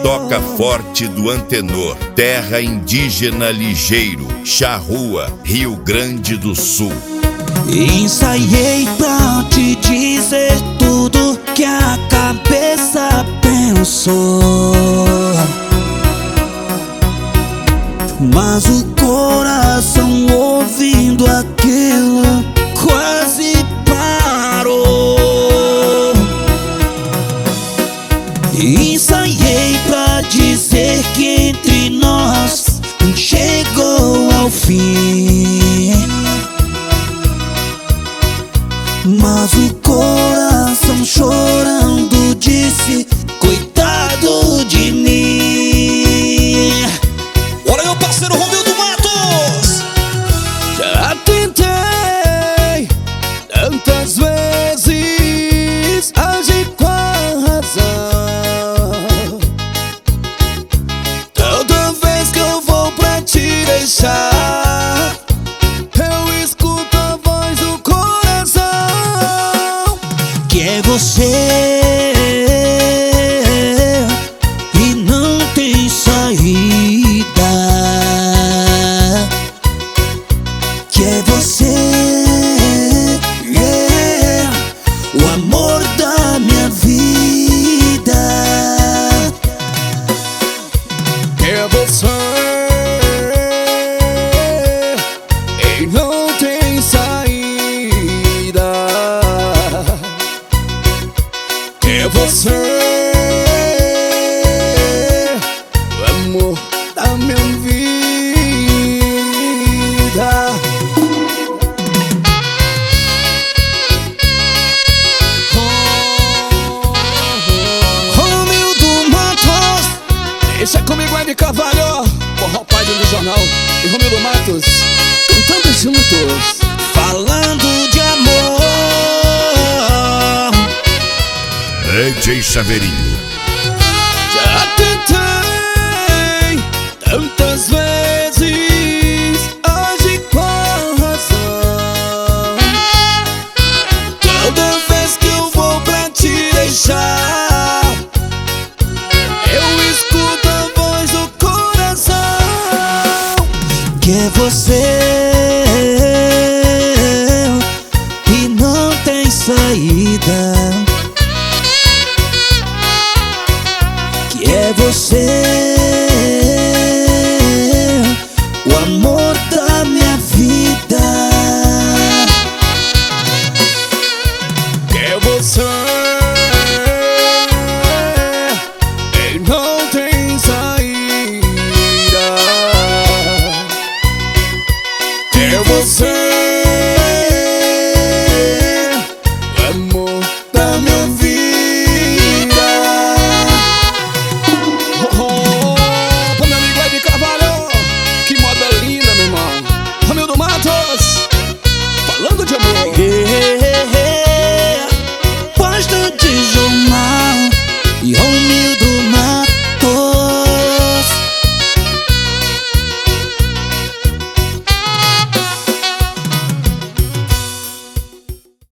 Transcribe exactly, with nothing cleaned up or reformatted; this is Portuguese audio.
toca forte do Antenor, terra indígena ligeiro, Charrua, Rio Grande do Sul. Ensaiei pra te dizer tudo que a cabeça pensou, mas o coração, ouvindo aquilo, quase parou. Ensaiei pra dizer que entre nós chegou ao fim, mas o coração chorando disse: coitado de mim. Olha meu parceiro Romildo Matos. Já tentei tantas vezes agir com a razão, toda vez que eu vou pra te deixar, eu escuto a voz do coração, que é você e não tem saída, que é você, yeah, o amor da minha vida, que é você e não tem saída, que é você, o amor da minha vida. Romildo Matos, Deixa comigo, Andy Carvalho, forró pai do jornal, e Romildo Matos, cantando juntos. falando de amor. D J Chaveirinho. Já tentei tantas vezes agir com a razão, toda vez que eu vou pra te deixar, eu escuto a voz do coração, que é você e não tem saída, que é você